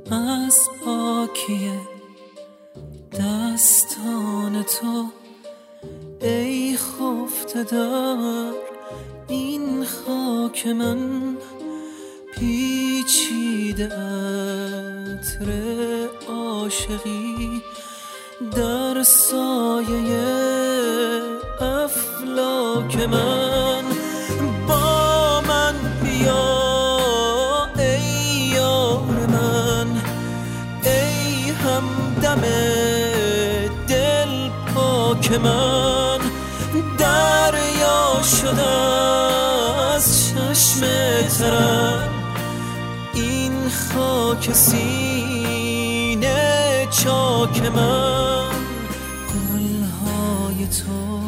از پاکی دستان تو ای خفته در این خاک من، پیچیده عطر عاشقی در سایه افلاک من. با من بیا ای یار من، ای همدم دل پاک من. دریا شده از چشم ترم این خاک سینه چاک من. گلهای تو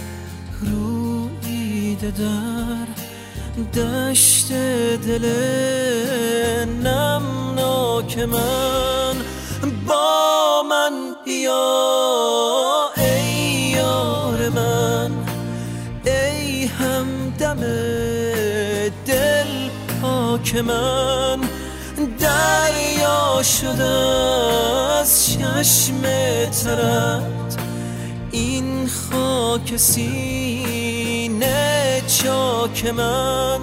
روییده در دشت دل نمناک من. با من بیا ای یار من، ای همدم دل پاک من. دریا شده از چشم ترت این خاک سینه چاک من.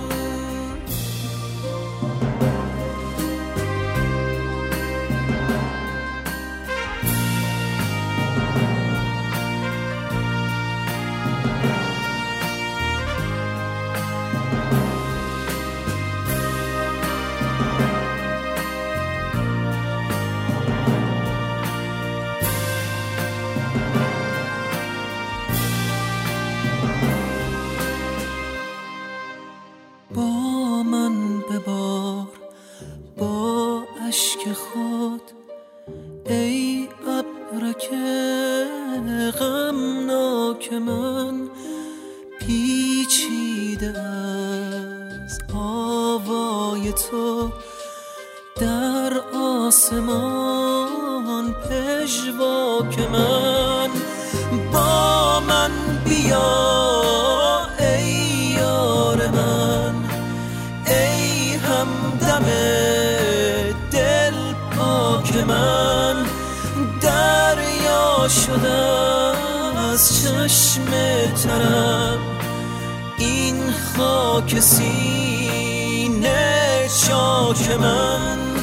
با من ببار با اشک خود ای ابرک غمناک من. پیچیده از آوای تو در آسمان پژواک من. با من بیا ای یار من، ای همدم دل پاک من. دریا شده از چشم ترم این خاک سینه چاک من.